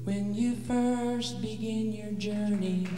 When you first begin your journey,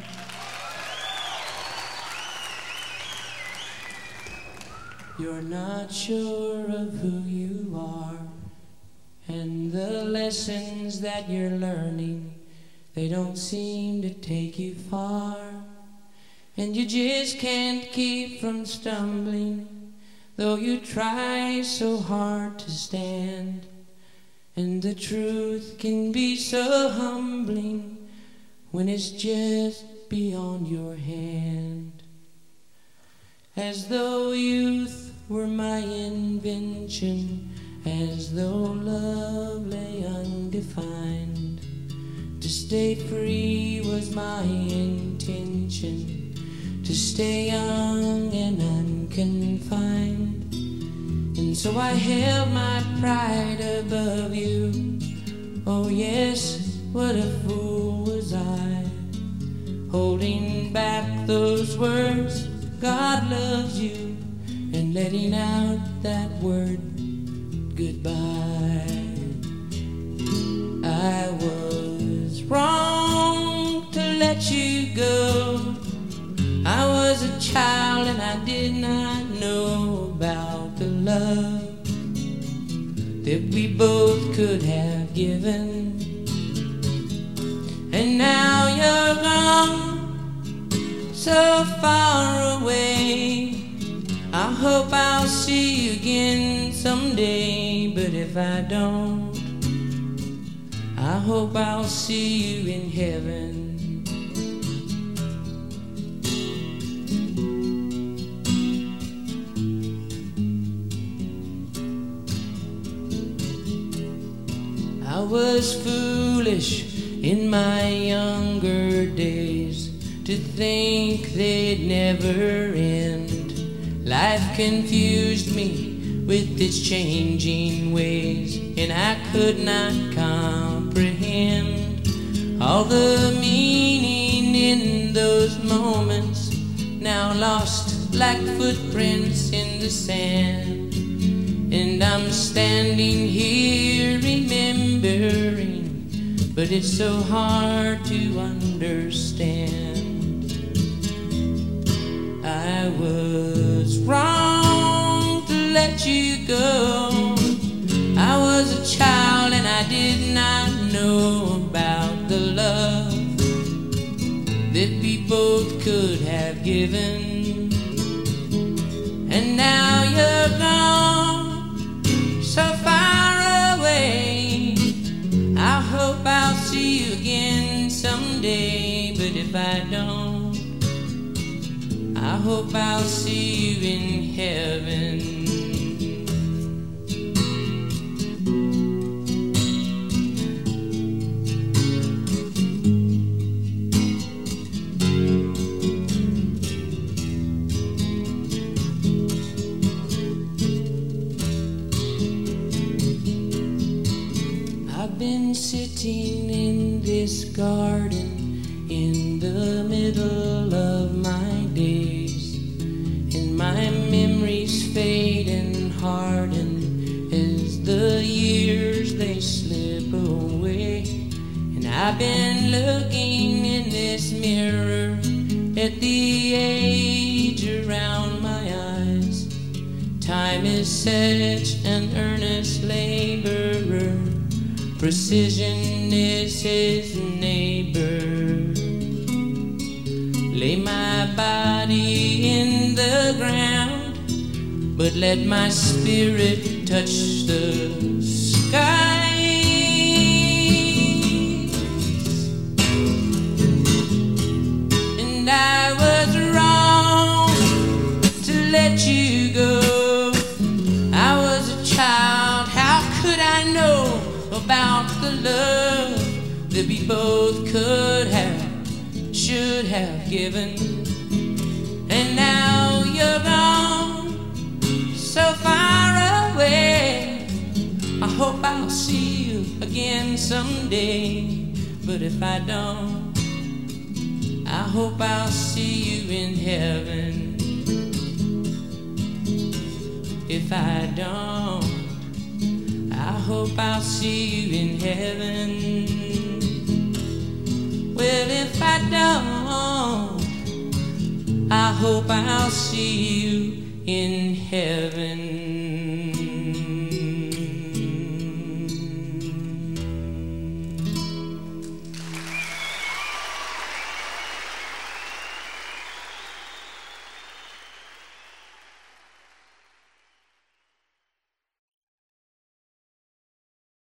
you're not sure of who you are, and the lessons that you're learning, they don't seem to take you far, and you just can't keep from stumbling, though you try so hard to stand. And the truth can be so humbling when it's just beyond your hand. As though youth were my invention, as though love lay undefined. To stay free was my intention, to stay young and unconfined. And so I held my pride above you. Oh yes, what a fool was I, holding back those words, God loves you, and letting out that word, goodbye. I was wrong to let you go. I was a child and I did not know about the love that we both could have given. And now you're gone, so far away. I hope I'll see you again someday, but if I don't, I hope I'll see you in heaven. I was foolish in my younger days to think they'd never end. Life confused me with its changing ways, and I could not comprehend all the meaning in those moments, now lost like footprints in the sand. And I'm standing here remembering, but it's so hard to understand. I was wrong to let you go. I was a child and I did not know about the love that we both could have given. And now you're gone, so far away. I hope I'll see you again someday, but if I don't, I hope I'll see you in heaven. I've been sitting in this garden in the middle of my days, and my memories fade and harden as the years they slip away. And I've been looking in this mirror at the age around my eyes. Time is such an earnest laborer, precision is his neighbor. Lay my body in the ground, but let my spirit touch the skies. And I was wrong to let you go. I was a child, how could I know about the love that we both could have, should have given. And now you're gone, so far away. I hope I'll see you again someday, but if I don't, I hope I'll see you in heaven. If I don't, I hope I'll see you in heaven. Well, if I don't, I hope I'll see you in heaven.